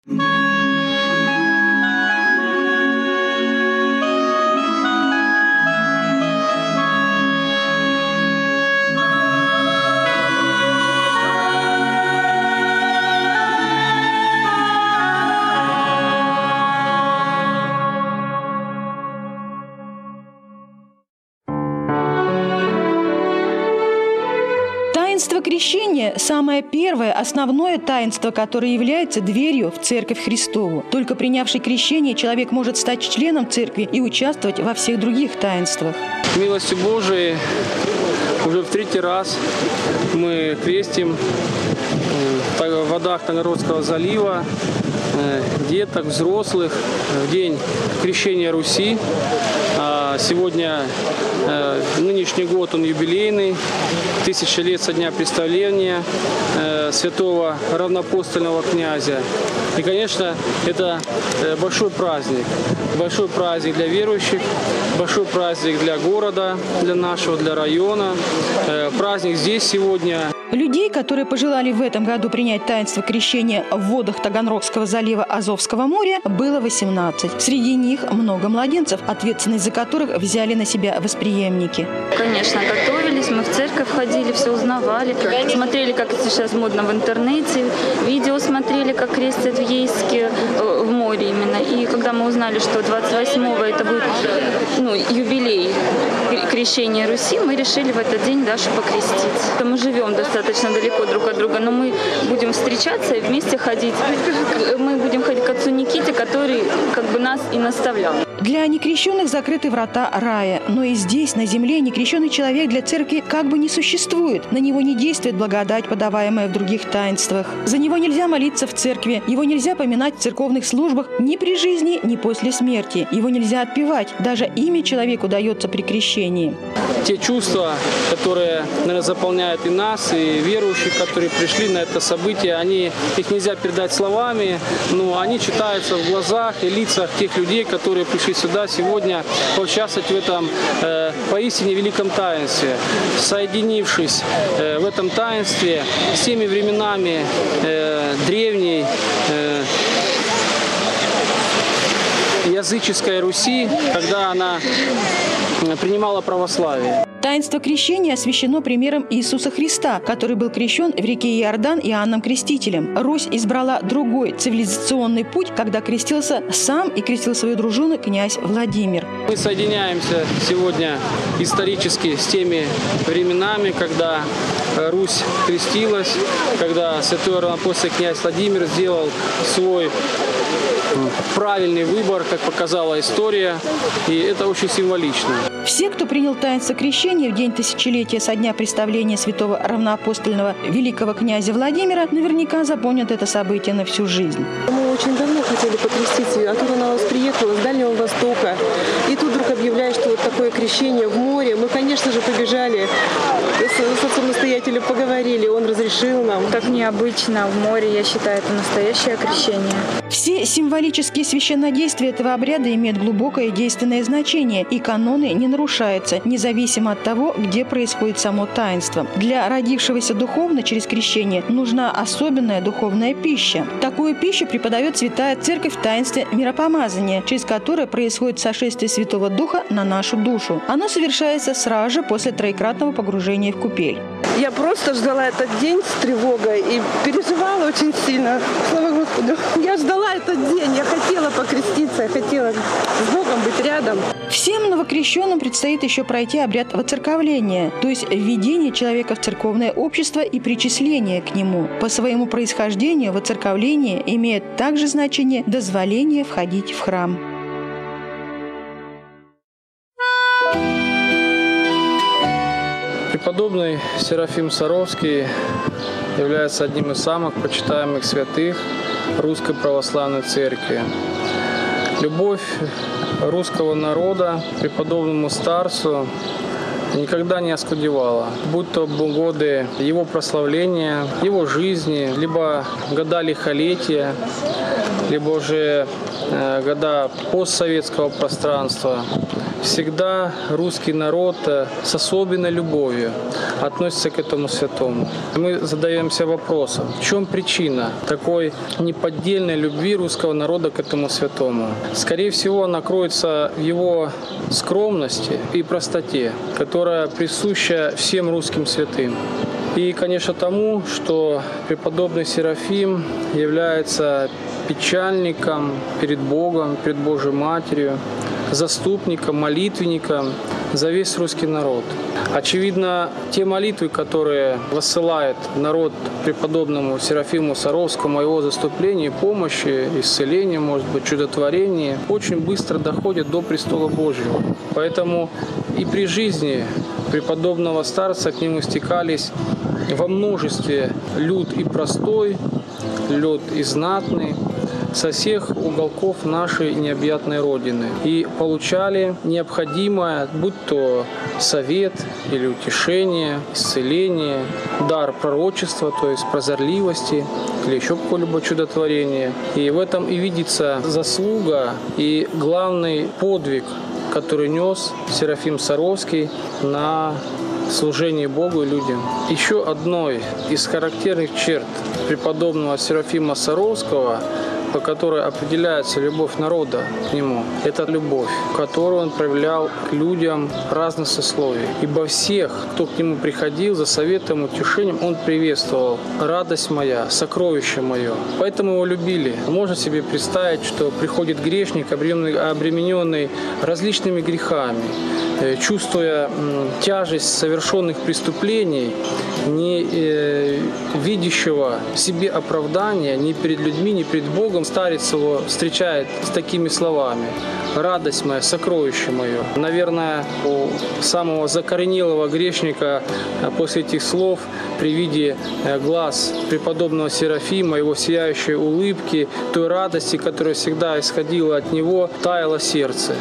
Таинство крещения – самое первое, основное таинство, которое является дверью в Церковь Христову. Только принявший крещение человек может стать членом Церкви и участвовать во всех других таинствах. Милостью Божией уже в 3-й раз мы крестим в водах Таганрогского залива деток, взрослых в день крещения Руси. Сегодня нынешний год, он юбилейный, 1000 лет со дня представления святого равноапостольного князя. И, конечно, это большой праздник для верующих, большой праздник для города, для нашего, для района. Праздник здесь сегодня. Людей, которые пожелали в этом году принять таинство крещения в водах Таганрогского залива Азовского моря, было 18. Среди них много младенцев, ответственность за которых взяли на себя восприемники. Конечно, готовились, мы в церковь ходили, все узнавали, смотрели, как сейчас модно в интернете, видео смотрели, как крестят в Ейске, в море именно. И когда мы узнали, что 28-го это будет юбилей крещения Руси, мы решили в этот день Дашу покрестить. Мы живем достаточно далеко друг от друга, но мы будем встречаться и вместе ходить. Мы будем ходить к отцу Никите, который нас и наставлял. Для некрещенных закрыты врата рая, но и здесь, на земле, некрещенный человек для церкви как бы не существует. На него не действует благодать, подаваемая в других таинствах. За него нельзя молиться в церкви, его нельзя поминать в церковных службах ни при жизни, ни после смерти. Его нельзя отпевать, даже имя человеку дается при крещении. Те чувства, которые, наверное, заполняют и нас, и верующих, которые пришли на это событие, их нельзя передать словами, но они читаются в глазах и лицах тех людей, которые пришли сюда сегодня поучаствовать в этом поистине великом таинстве, соединившись в этом таинстве с теми временами древней языческой Руси, когда она принимала православие. Таинство крещения освящено примером Иисуса Христа, который был крещен в реке Иордан Иоанном Крестителем. Русь избрала другой цивилизационный путь, когда крестился сам и крестил свою дружину князь Владимир. Мы соединяемся сегодня исторически с теми временами, когда Русь крестилась, когда святой равноапостольный князь Владимир сделал свой правильный выбор, как показала история, и это очень символично. Все, кто принял таинство крещения в день тысячелетия со дня представления святого равноапостольного великого князя Владимира, наверняка запомнят это событие на всю жизнь. Мы очень давно хотели покреститься, оттуда она у нас приехала, с Дальнего Востока, и тут вдруг объявляют, что вот такое крещение в море. Мы, конечно же, побежали, с отцом-настоятелем поговорили, он разрешил нам. Так необычно в море, я считаю, это настоящее крещение. Все символические священнодействия этого обряда имеют глубокое и действенное значение, и каноны не нарушаются, независимо от того, где происходит само таинство. Для родившегося духовно через крещение нужна особенная духовная пища. Такую пищу преподает Святая Церковь в таинстве миропомазания, через которое происходит сошествие Святого Духа на нашу душу. Оно совершается сразу же после троекратного погружения в купель. Я просто ждала этот день с тревогой и переживала очень сильно. Слава Господу. Я ждала этот день, я хотела покреститься, я хотела с Богом быть рядом. Всем новокрещенным предстоит еще пройти обряд воцерковления, то есть введение человека в церковное общество и причисление к нему. По своему происхождению воцерковление имеет также значение дозволения входить в храм. Преподобный Серафим Саровский является одним из самых почитаемых святых Русской Православной Церкви. Любовь русского народа к преподобному старцу никогда не оскудевала. Будь то годы его прославления, его жизни, либо года лихолетия, либо уже года постсоветского пространства. всегда русский народ с особенной любовью относится к этому святому. Мы задаемся вопросом, в чем причина такой неподдельной любви русского народа к этому святому. Скорее всего, она кроется в его скромности и простоте, которая присуща всем русским святым. И, конечно, тому, что преподобный Серафим является печальником перед Богом, перед Божьей Матерью, заступником, молитвенником за весь русский народ. Очевидно, те молитвы, которые высылает народ преподобному Серафиму Саровскому о его заступлении, помощи, исцелении, может быть, чудотворении, очень быстро доходят до престола Божьего. Поэтому и при жизни преподобного старца к нему стекались во множестве люд и простой, люд и знатный, со всех уголков нашей необъятной Родины. И получали необходимое, будь то совет или утешение, исцеление, дар пророчества, то есть прозорливости или еще какое-либо чудотворение. И в этом и видится заслуга и главный подвиг, который нес Серафим Саровский на служение Богу и людям. Еще одной из характерных черт преподобного Серафима Саровского, по которой определяется любовь народа к нему, это любовь, которую он проявлял к людям разных сословий. Ибо всех, кто к нему приходил за советом, утешением, он приветствовал: «Радость моя, сокровище мое». Поэтому его любили. Можно себе представить, что приходит грешник, обремененный различными грехами, чувствуя тяжесть совершенных преступлений, не видящего в себе оправдания ни перед людьми, ни перед Богом, старец его встречает с такими словами: «Радость моя, сокровище мое». Наверное, у самого закоренелого грешника после этих слов, при виде глаз преподобного Серафима, его сияющей улыбки, той радости, которая всегда исходила от него, таяло сердце.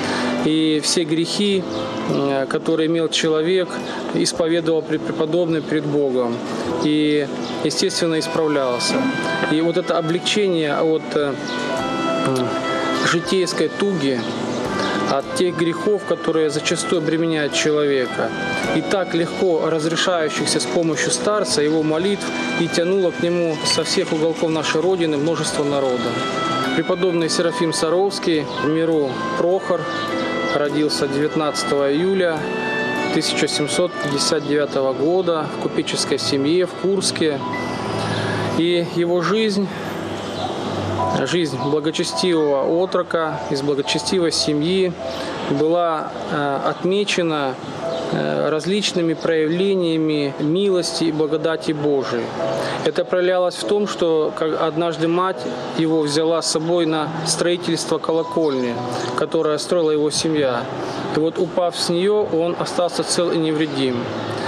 И все грехи, которые имел человек, исповедовал преподобный перед Богом. И, естественно, исправлялся. И вот это облегчение от житейской туги, от тех грехов, которые зачастую обременяют человека, и так легко разрешающихся с помощью старца, его молитв, и тянуло к нему со всех уголков нашей Родины множество народа. Преподобный Серафим Саровский, в миру Прохор, родился 19 июля 1759 года в купеческой семье в Курске. И его жизнь благочестивого отрока из благочестивой семьи была отмечена различными проявлениями милости и благодати Божией. Это проявлялось в том, что однажды мать его взяла с собой на строительство колокольни, которое строила его семья. И вот, упав с нее, он остался цел и невредим.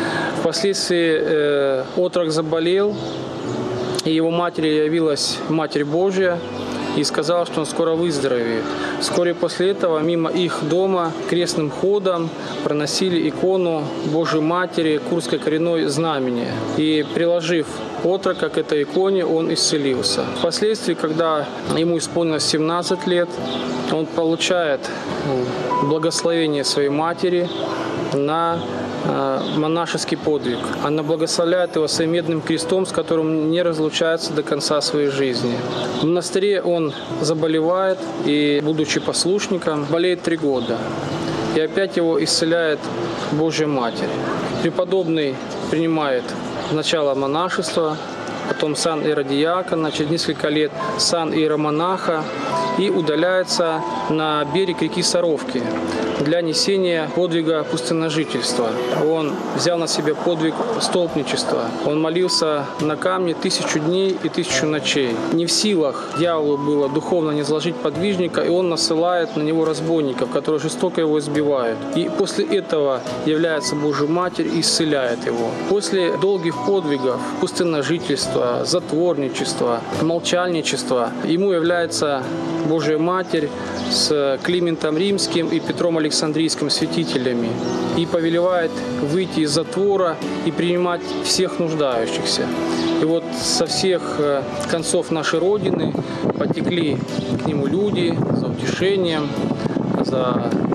Впоследствии отрок заболел, и его матери явилась Матерь Божья и сказала, что он скоро выздоровеет. Вскоре после этого мимо их дома крестным ходом проносили икону Божьей Матери Курской коренной знамени. И приложив отрока к этой иконе, он исцелился. Впоследствии, когда ему исполнилось 17 лет, он получает благословение своей матери на монашеский подвиг. Она благословляет его своим медным крестом, с которым не разлучается до конца своей жизни. В монастыре он заболевает и, будучи послушником, болеет 3 года. И опять его исцеляет Божья Матерь. Преподобный принимает сначала монашество, потом сан иеродиакона, через несколько лет сан иеромонаха и удаляется на берег реки Саровки для несения подвига пустынножительства. Он взял на себя подвиг столпничества. Он молился на камне 1000 дней и 1000 ночей. Не в силах дьяволу было духовно низложить подвижника, и он насылает на него разбойников, которые жестоко его избивают. И после этого является Божья Матерь и исцеляет его. После долгих подвигов пустынножительства, затворничества, молчальничества ему является Божья Матерь с Климентом Римским и Петром Александрийским святителями и повелевает выйти из затвора и принимать всех нуждающихся. И вот со всех концов нашей Родины потекли к нему люди за утешением, за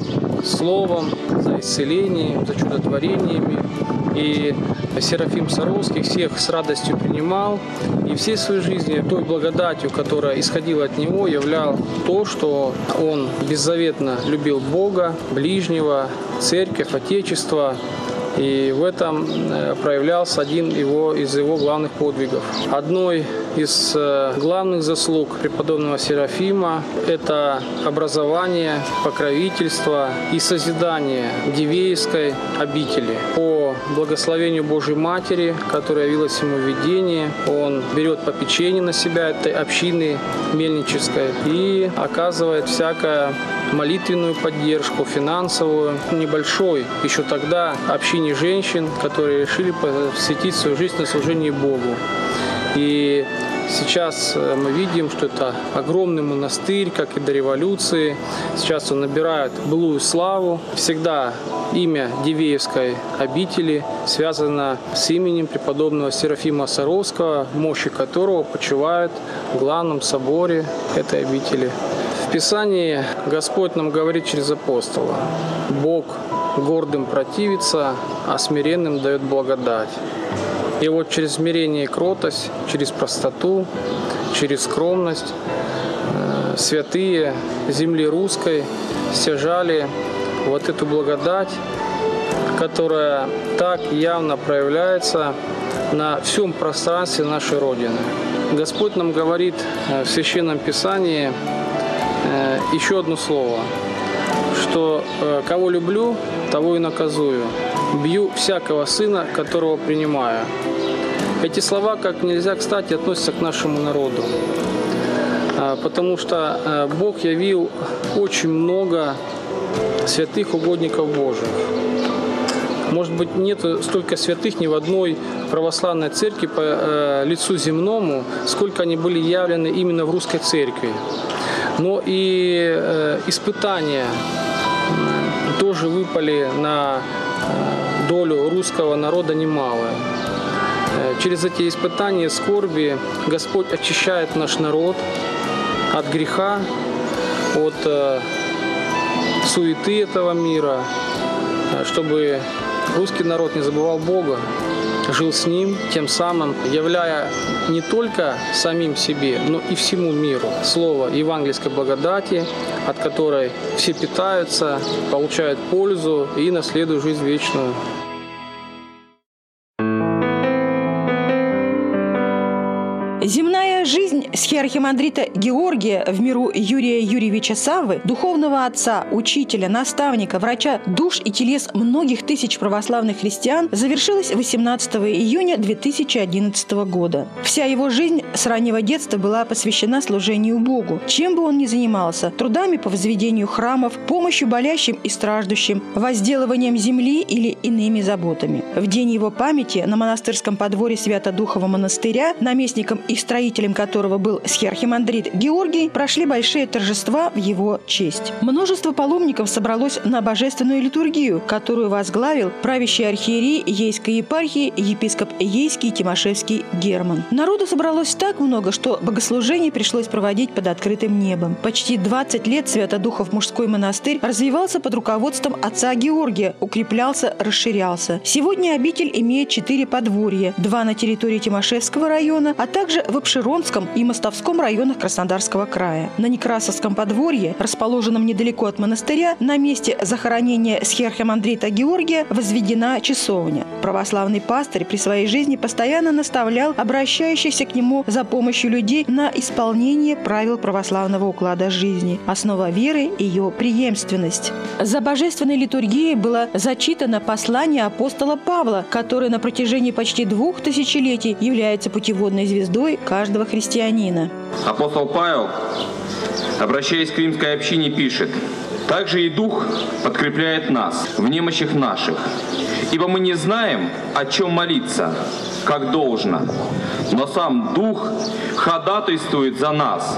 словом, за исцелением, за чудотворениями. И Серафим Саровский всех с радостью принимал, и всей своей жизни той благодатью, которая исходила от него, являл то, что он беззаветно любил Бога, ближнего, церковь, Отечество. И в этом проявлялся один из его главных подвигов. Одной из главных заслуг преподобного Серафима – это образование, покровительство и созидание Дивеевской обители. По благословению Божьей Матери, которая явилась ему в видении, он берет попечение на себя этой общины мельнической и оказывает всякое молитвенную поддержку, финансовую, небольшой еще тогда общине женщин, которые решили посвятить свою жизнь на служение Богу. И сейчас мы видим, что это огромный монастырь, как и до революции. Сейчас он набирает былую славу. Всегда имя Дивеевской обители связано с именем преподобного Серафима Саровского, мощи которого почивают в главном соборе этой обители. В Писании Господь нам говорит через апостола: «Бог гордым противится, а смиренным дает благодать». И вот через смирение и кротость, через простоту, через скромность святые земли русской стяжали вот эту благодать, которая так явно проявляется на всем пространстве нашей Родины. Господь нам говорит в Священном Писании еще одно слово, что «кого люблю, того и наказую, бью всякого сына, которого принимаю». Эти слова как нельзя кстати относятся к нашему народу, потому что Бог явил очень много святых угодников Божьих. Может быть, нет столько святых ни в одной православной церкви по лицу земному, сколько они были явлены именно в русской церкви. Но и испытания тоже выпали на долю русского народа немалое. Через эти испытания, скорби Господь очищает наш народ от греха, от суеты этого мира, чтобы русский народ не забывал Бога, жил с Ним, тем самым являя не только самим себе, но и всему миру слово евангельской благодати, от которой все питаются, получают пользу и наследуют жизнь вечную. Земная жизнь схиархимандрита Георгия в миру Юрия Юрьевича Саввы, духовного отца, учителя, наставника, врача душ и телес многих тысяч православных христиан, завершилась 18 июня 2011 года. Вся его жизнь с раннего детства была посвящена служению Богу. Чем бы он ни занимался – трудами по возведению храмов, помощью болящим и страждущим, возделыванием земли или иными заботами. В день его памяти на монастырском подворье Свято-Духового монастыря, наместником и строителем которого был схиархимандрит Георгий, прошли большие торжества в его честь. Множество паломников собралось на божественную литургию, которую возглавил правящий архиерей Ейской епархии епископ Ейский Тимошевский Герман. Народу собралось так много, что богослужение пришлось проводить под открытым небом. Почти 20 лет Свято-Духов мужской монастырь развивался под руководством отца Георгия, укреплялся, расширялся. Сегодня обитель имеет 4 подворья, 2 на территории Тимошевского района, а также в Обширонском и Мостовском районах Краснодарского края. На Некрасовском подворье, расположенном недалеко от монастыря, на месте захоронения схиархимандрита Георгия возведена часовня. Православный пастырь при своей жизни постоянно наставлял обращающихся к нему за помощью людей на исполнение правил православного уклада жизни. Основа веры – ее преемственность. За божественной литургией было зачитано послание апостола Павла, которое на протяжении почти 2 тысячелетий является путеводной звездой каждого христианина. Апостол Павел, обращаясь к римской общине, пишет: «Также и Дух подкрепляет нас в немощах наших, ибо мы не знаем, о чем молиться, как должно, но сам Дух ходатайствует за нас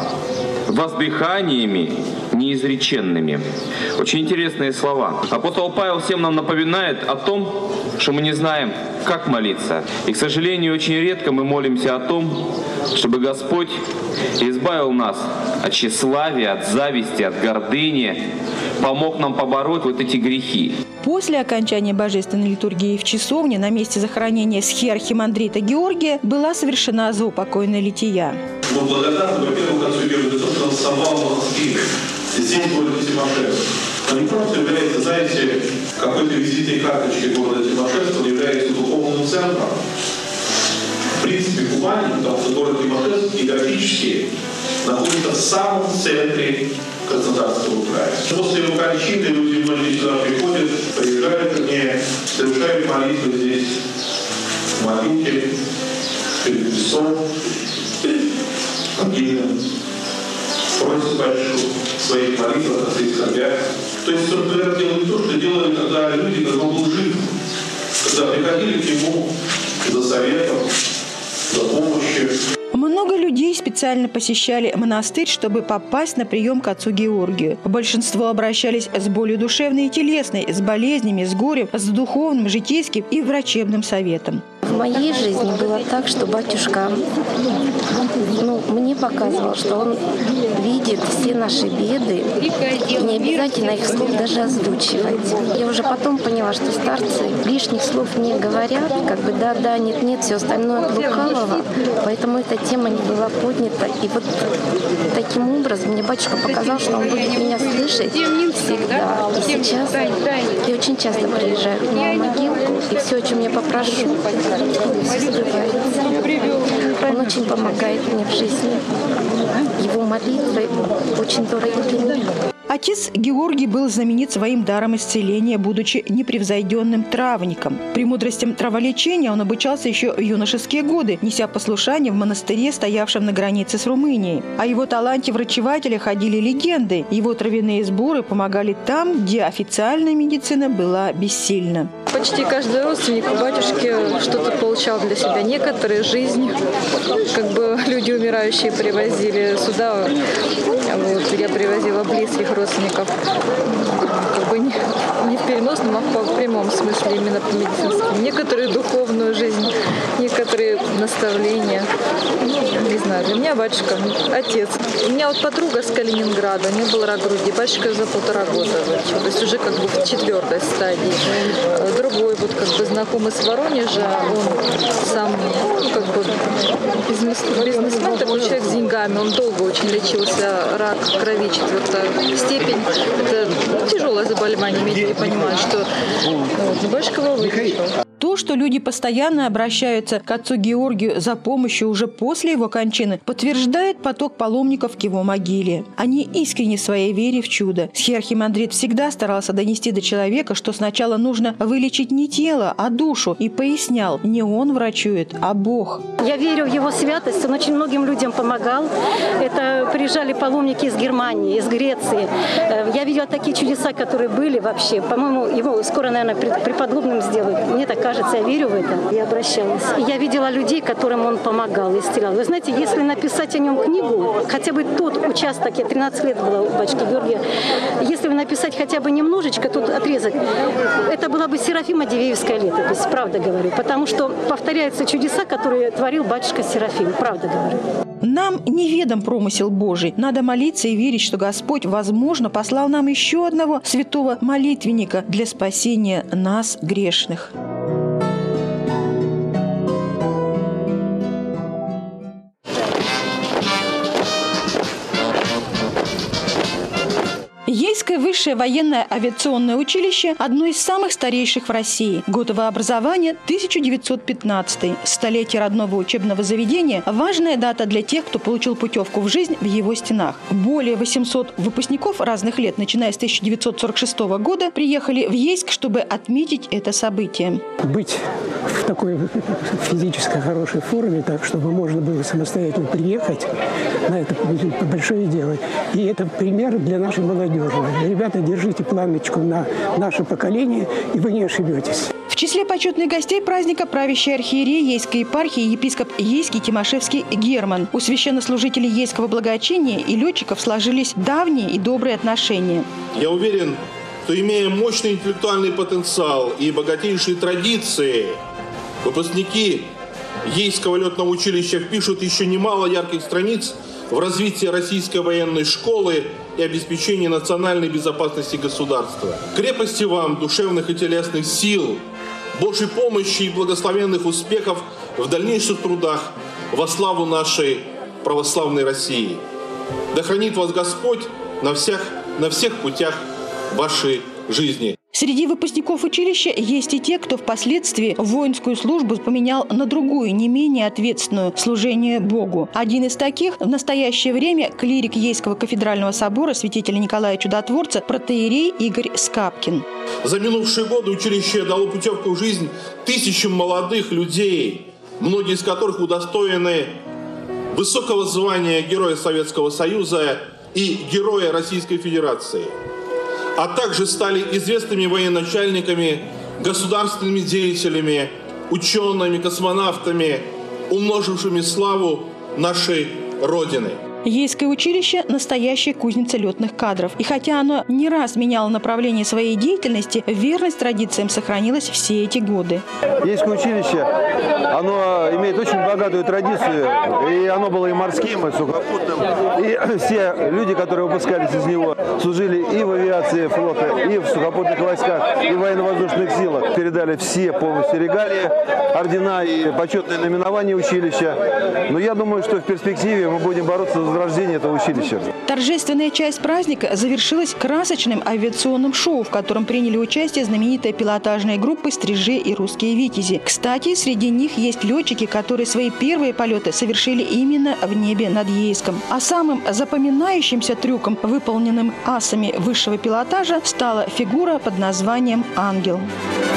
воздыханиями неизреченными». Очень интересные слова. Апостол Павел всем нам напоминает о том, что мы не знаем, как молиться. И, к сожалению, очень редко мы молимся о том, чтобы Господь избавил нас от тщеславия, от зависти, от гордыни, помог нам побороть вот эти грехи. После окончания божественной литургии в часовне на месте захоронения схиархимандрита Георгия была совершена заупокойная лития. Мы благодарны, во-первых, отцу Георгию за то, что он основал монастырь здесь, в городе Тимошевск. Он не просто является, знаете, какой-то визитной карточкой города Тимошевск, он является духовным центром. В принципе, Кубани, потому что город Тимошевск географически находится в самом центре Краснодарского края. После его кончины люди многие сюда приходят, приезжают ко мне, совершают молитвы здесь, в молитве, перед Христом, перед Ангелием. Просят большую в своих молитвах, о своих скорбях. То есть, собственно говоря, делали то, что делали, когда люди, когда он был жив, когда приходили к нему за советом, за помощью. Много людей специально посещали монастырь, чтобы попасть на прием к отцу Георгию. Большинство обращались с болью душевной и телесной, с болезнями, с горем, с духовным, житейским и врачебным советом. В моей жизни было так, что батюшка мне показывал, что он видит все наши беды, и не обязательно их вслух даже озвучивать. Я уже потом поняла, что старцы лишних слов не говорят, как бы да, нет, все остальное от лукавого, поэтому эта тема не была поднята. И вот таким образом мне батюшка показал, что он будет меня слышать всегда. И сейчас я очень часто приезжаю к нему в могилку, и все, о чем я попрошу, все сбывается. Он очень помогает мне в жизни. Его молитвы очень дороги для меня. Отец Георгий был знаменит своим даром исцеления, будучи непревзойденным травником. Премудростям траволечения он обучался еще в юношеские годы, неся послушание в монастыре, стоявшем на границе с Румынией. О его таланте врачевателя ходили легенды. Его травяные сборы помогали там, где официальная медицина была бессильна. Почти каждый родственник у батюшки что-то получал для себя. Некоторые жизнь, как бы люди умирающие привозили сюда. Вот, я привозила близких родственников, как бы не в переносном, а в прямом смысле, именно по медицинскому. Некоторые духовную жизнь, некоторые наставления. Не знаю, для меня батюшка отец. У меня вот подруга с Калининграда, у нее был рак груди, батюшка за 1,5 года вылечил, то есть уже как бы в 4-й стадии. Другой вот как бы знакомый с Воронежа, он сам как бы бизнесмен, такой человек с деньгами, он долго очень лечился, рак крови 4-я степень. Это тяжелое заболевание, медики понимают, что батюшка его вылечил. То, что люди постоянно обращаются к отцу Георгию за помощью уже после его кончины, подтверждает поток паломников к его могиле. Они искренни в своей вере в чудо. Схиархимандрит всегда старался донести до человека, что сначала нужно вылечить не тело, а душу, и пояснял, не он врачует, а Бог. Я верю в его святость, он очень многим людям помогал. Это приезжали паломники из Германии, из Греции. Я видела такие чудеса, которые были вообще. По-моему, его скоро, наверное, преподобным сделают. Мне так кажется, я верю в это. Я обращалась. И я видела людей, которым он помогал, исцелял. Вы знаете, если написать о нем книгу, хотя бы тот участок, я 13 лет была у батюшки Георгия, если бы написать хотя бы немножечко тот отрезок, это была бы Серафима Дивеевская летопись, правда говорю. Потому что повторяются чудеса, которые творил батюшка Серафим, правда говорю. Нам неведом промысел Божий. Надо молиться и верить, что Господь, возможно, послал нам еще одного святого молитвенника для спасения нас, грешных. Ейское высшее военное авиационное училище – одно из самых старейших в России. Год его образования – 1915. Столетие родного учебного заведения – важная дата для тех, кто получил путевку в жизнь в его стенах. Более 800 выпускников разных лет, начиная с 1946 года, приехали в Ейск, чтобы отметить это событие. Быть в такой физической хорошей форме, так, чтобы можно было самостоятельно приехать, на это большое дело. И это пример для нашей молодежи. Ребята, держите пламечку на наше поколение, и вы не ошибетесь. В числе почетных гостей праздника правящий архиерей Ейской епархии епископ Ейский Тимошевский Герман. У священнослужителей Ейского благочиния и летчиков сложились давние и добрые отношения. Я уверен, что, имея мощный интеллектуальный потенциал и богатейшие традиции, выпускники Ейского летного училища впишут еще немало ярких страниц в развитии российской военной школы и обеспечении национальной безопасности государства. Крепости вам, душевных и телесных сил, Божьей помощи и благословенных успехов в дальнейших трудах во славу нашей православной России. Да хранит вас Господь на всех путях вашей жизни. Среди выпускников училища есть и те, кто впоследствии воинскую службу поменял на другую, не менее ответственную – служение Богу. Один из таких в настоящее время клирик Ейского кафедрального собора святителя Николая Чудотворца протоиерей Игорь Скапкин. За минувшие годы училище дало путевку в жизнь тысячам молодых людей, многие из которых удостоены высокого звания Героя Советского Союза и Героя Российской Федерации, а также стали известными военачальниками, государственными деятелями, учеными, космонавтами, умножившими славу нашей Родины. Ейское училище – настоящая кузница летных кадров. И хотя оно не раз меняло направление своей деятельности, верность традициям сохранилась все эти годы. Ейское училище, оно имеет очень богатую традицию, и оно было и морским, и сухопутным. И все люди, которые выпускались из него, служили и в авиации флота, и в сухопутных войсках, и в военно-воздушных силах. Передали все полностью регалии, ордена и почетные наименования училища. Но я думаю, что в перспективе мы будем бороться за возрождение этого училища. Торжественная часть праздника завершилась красочным авиационным шоу, в котором приняли участие знаменитая пилотажная группа «Стрижи» и «Русские витязи». Кстати, среди них есть летчики, которые свои первые полеты совершили именно в небе над Ейском. А самым запоминающимся трюком, выполненным асами высшего пилотажа, стала фигура под названием «Ангел».